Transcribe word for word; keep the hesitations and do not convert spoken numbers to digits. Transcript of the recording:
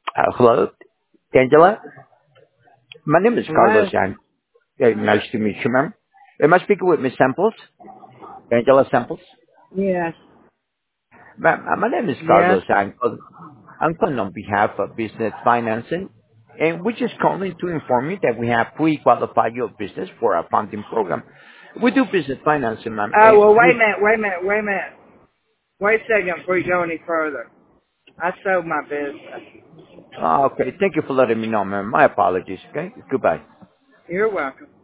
Uh, hello, Angela. My name is Carlos, Hello? and uh, nice to meet you, ma'am. Am I speaking with Miss Samples? Angela Samples? Yes. Ma'am, uh, my name is Yes. Carlos, and I'm calling on behalf of Business Financing, and we're just calling to inform you that we have pre-qualified your business for our funding program. We do business financing, ma'am, Oh, and well, wait a we... minute, wait a minute, wait a minute. Wait a second before you go any further. I sold my business. Oh, okay, thank you for letting me know, ma'am. My apologies, okay? Goodbye. You're welcome.